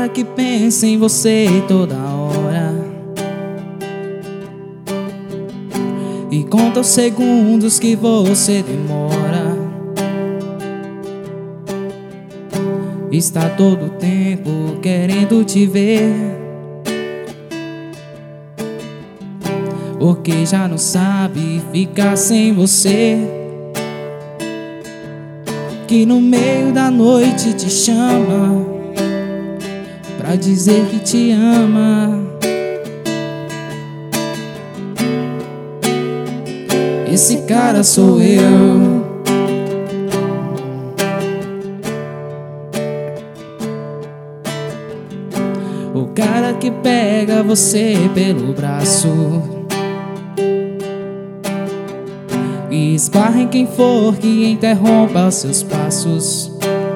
que pensa em você toda hora e conta os segundos que você demora. Está todo o tempo querendo te ver, porque já não sabe ficar sem você, que no meio da noite te chama pra dizer que te ama. Esse cara sou eu. O cara que pega você pelo braço e esbarra em quem for que interrompa os seus passos.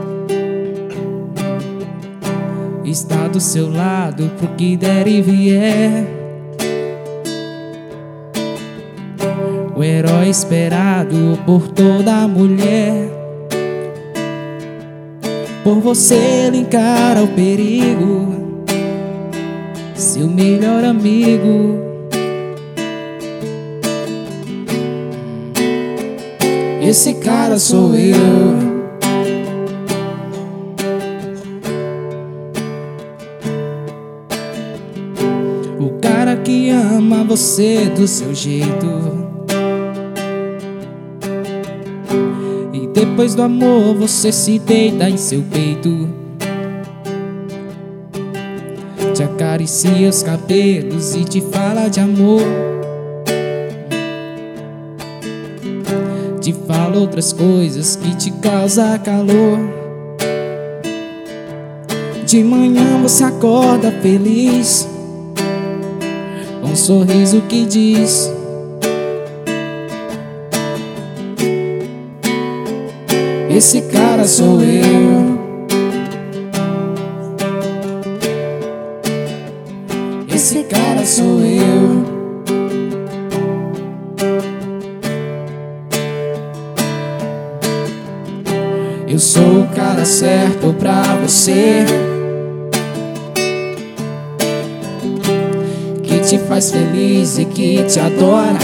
Está do seu lado pro que der e vier, o herói esperado por toda mulher. Por você ele encara o perigo, seu melhor amigo. Esse cara sou eu. O cara que ama você do seu jeito, e depois do amor você se deita em seu peito, te acaricia os cabelos e te fala de amor, te fala outras coisas que te causam calor. De manhã você acorda feliz, com um sorriso que diz: esse cara sou eu. Esse cara sou eu. Eu sou o cara certo pra você, que te faz feliz e que te adora,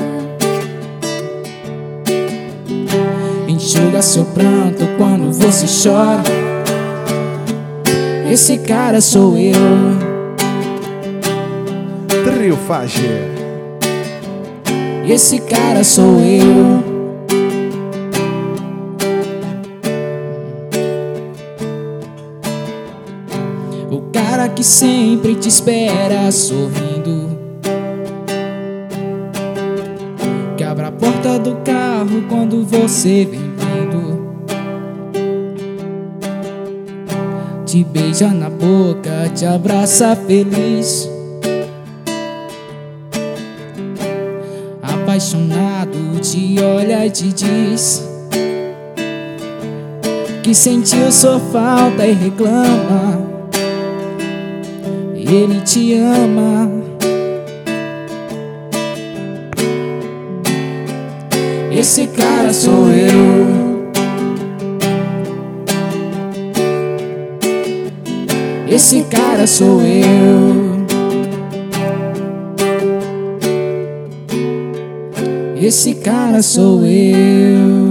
enxuga seu pranto quando você chora. Esse cara sou eu. Trio Fagé. Esse cara sou eu. O cara que sempre te espera sorrindo, que abre a porta do carro quando você vem vindo, te beija na boca, te abraça feliz, apaixonado te olha e te diz que sentiu sua falta e reclama. Ele te ama. Esse cara sou eu. Esse cara sou eu. Esse cara sou eu.